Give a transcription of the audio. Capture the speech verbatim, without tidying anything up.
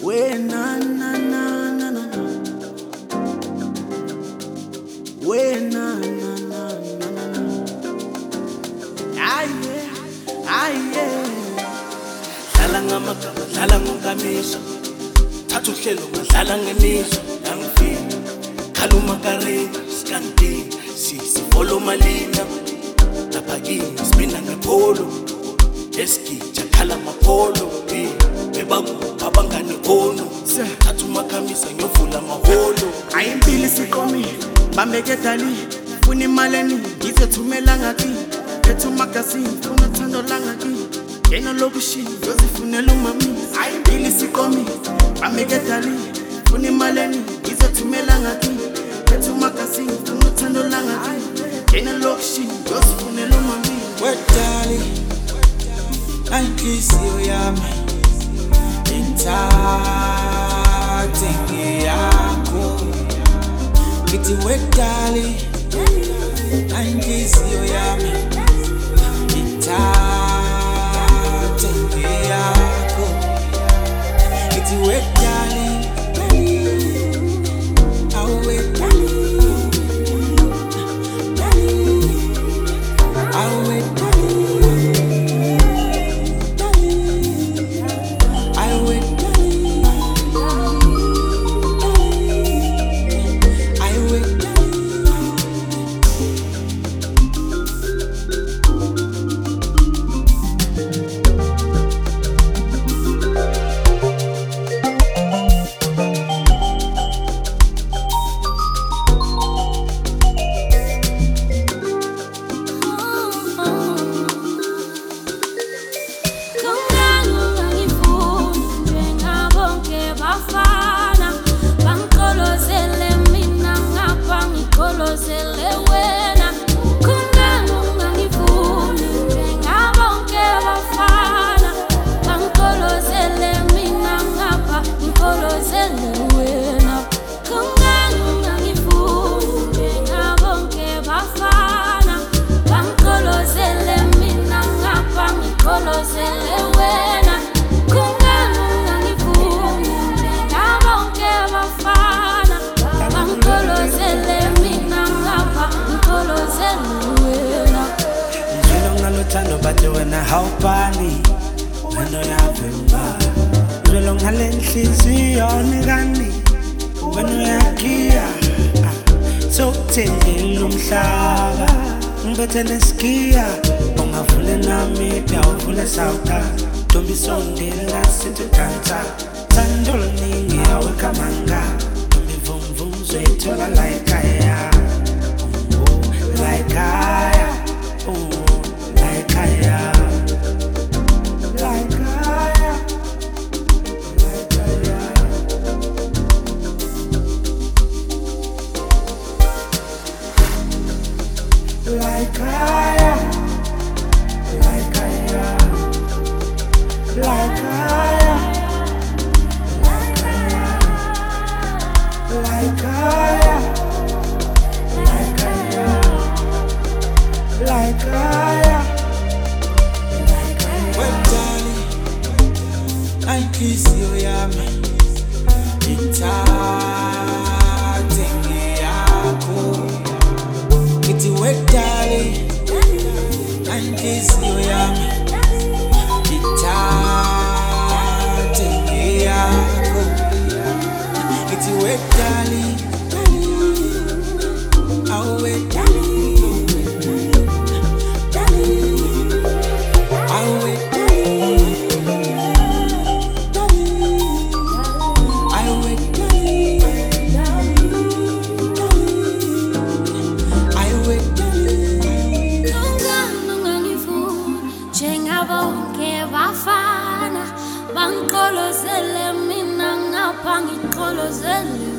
When na na na na na, when na na na na na na, aye aye. Dlala ngamagama, dlala ngomkamiso, thatha uhlelo ngadlala ngemizwa yangifika. Khala umakarena, skanti sisifolo malina. Lapha kimi sibina ngepolo, esigija khala mapolo. Bebaku abangane kono, thatha umakamisa ngiyovula amaholo. Ayimpilo isiqomile, bambeke dali, funa imali eningi, ngizethumela ngakini. Phethe umagazini, funa uthando langakini. Ngena lokushini, ngiyozifunela umamisa. Ayimpilo isiqomile, bambeke dali, funa imali eningi, ngizethumela ngakini. Phethe umagazini, funa uthando langakini. Ngena lokushini, ngiyozifunela umamisa. Wedali, ayinhliziyo yami ngithathe ngeyakho, ngithi wedali, ayinhliziyo yami ngithathe ngeyakho, ngithi wedali, awu wedali, awu wedali. But when I help Bali, when I have him back, we long halenhliziyo ngani, when I kia, so tengel umhlaba, ngibethe neskia, ungavule nami, uyavule sauta, don't be so ndela sithi dansa, thandol ningi yawe kamanga, don't be vum vum zwethola like aya, like aya, oh. Like I am, like I am, like I am, like I am, like I am, like I am, like I am, like I am, like I am. Ayinhliziyo yami ngithathe ngeyakho, ngithi wedali, ayinhliziyo yami ngithathe ngeyakho, ngithi wedali, awu wedali, awu wedali. Bangkolozele mina ngapha ngikholozele